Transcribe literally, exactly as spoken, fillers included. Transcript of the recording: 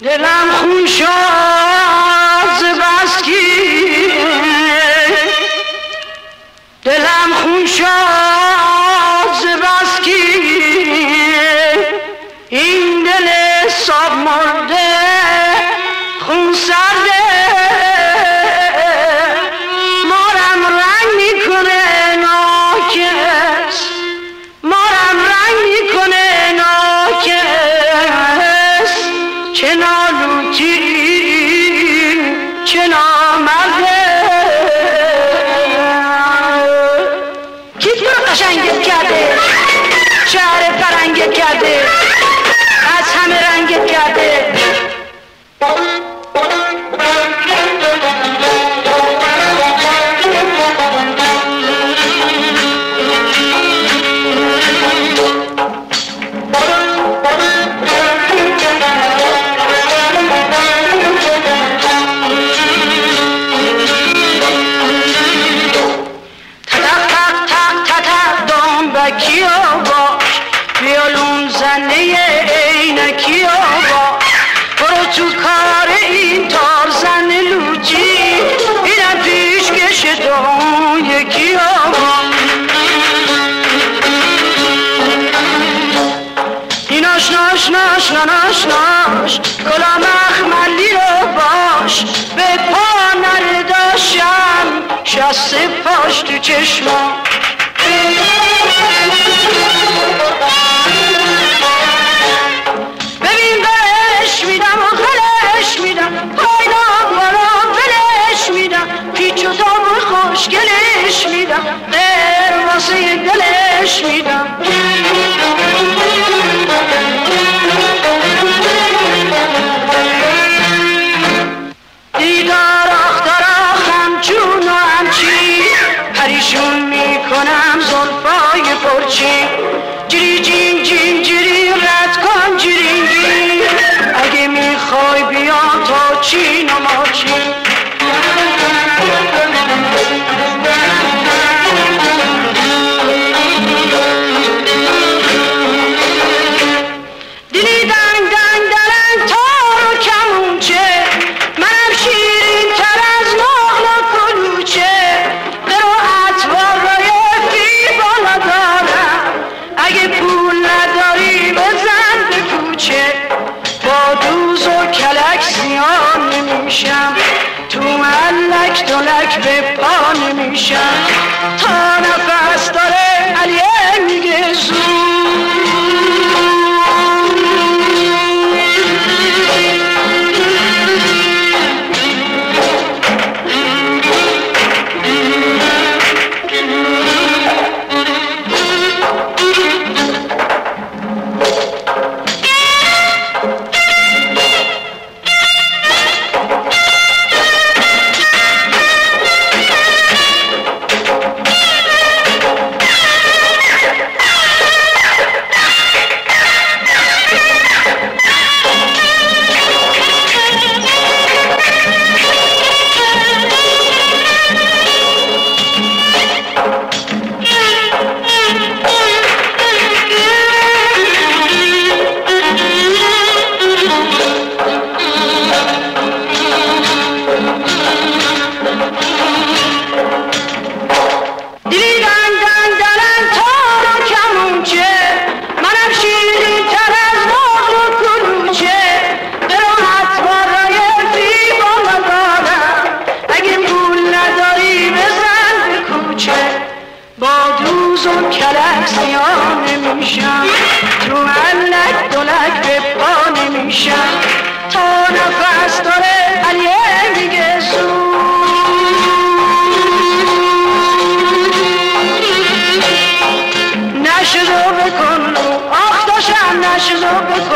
دلم خون شد ز بس که دلم خون شد ز بس که این دل صاب مرده خون سرده مارم رنگ میکنه ناکس مارم رنگ میکنه ناکس چه نالوتی چه نامرده کی تو رو قشنگت کرده شهر فرنگت کرده از همه رنگت کرده ناش ناش ناش گلا مخملی رو باش به پا نرداشم شست پاش تو چشما ببین بلش میدم و خلش میدم پاینا بالا بلش میدم پیچ و تاب و خوشگلش میدم غیر واسه دلش میدم دیدار آختار آخم جون و همچی پریشون میکنم زلفای پرچی جیری جین جین جیری رد کن جیرینگی اگه میخوای بیا تا چین و ماچین دیلی دنگ دنگ دلنگ تار و کمونچه منم شیرین تر از نقل و کلوچه برو اتوار رای فی بالا دارم اگه پول نداری بزن به کوچه با دوز و کلک زیان نمیشم تو ملک دلک به پا نمیشم تا نفس داره علیه میگه زود نشو